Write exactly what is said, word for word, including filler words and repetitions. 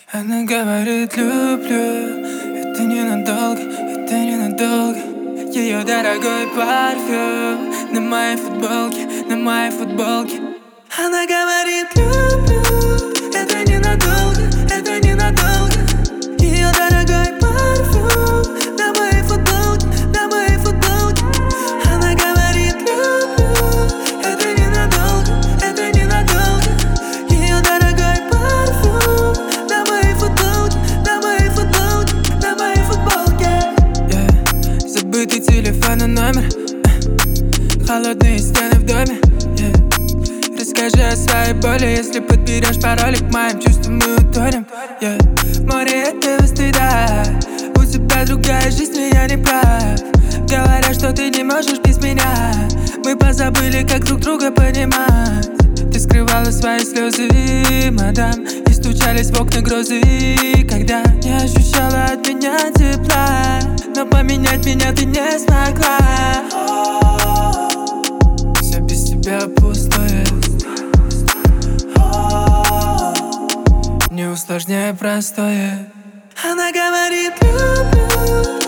Она говорит люблю, это ненадолго, это ненадолго. Ее дорогой парфюм на моей футболке, на моей футболке. Она говорит люблю, это ненадолго, это ненадолго. Ее дорогой парфюм на моей футболке, на моей футболке. Она говорит люблю, это ненадолго, это ненадолго. Ее дорогой парфюм на моей футболке, на моей футболке, на моей футболке. Yeah. Забытый телефон и номер, uh. холодные стены в доме. Yeah. Расскажи о своей боли, если подберешь пароли к моим чувствам, мы утонем. Yeah. Море этого стыда, у тебя другая жизнь, но я не прав. Говорят, что ты не можешь без меня. Мы позабыли, как друг друга понимать. Ты скрывала свои слезы, мадам, и стучались в окна грозы, когда не ощущала от меня тепла. Но поменять меня ты не смогла. Все без тебя пустое, не усложняй простое. Она говорит люблю,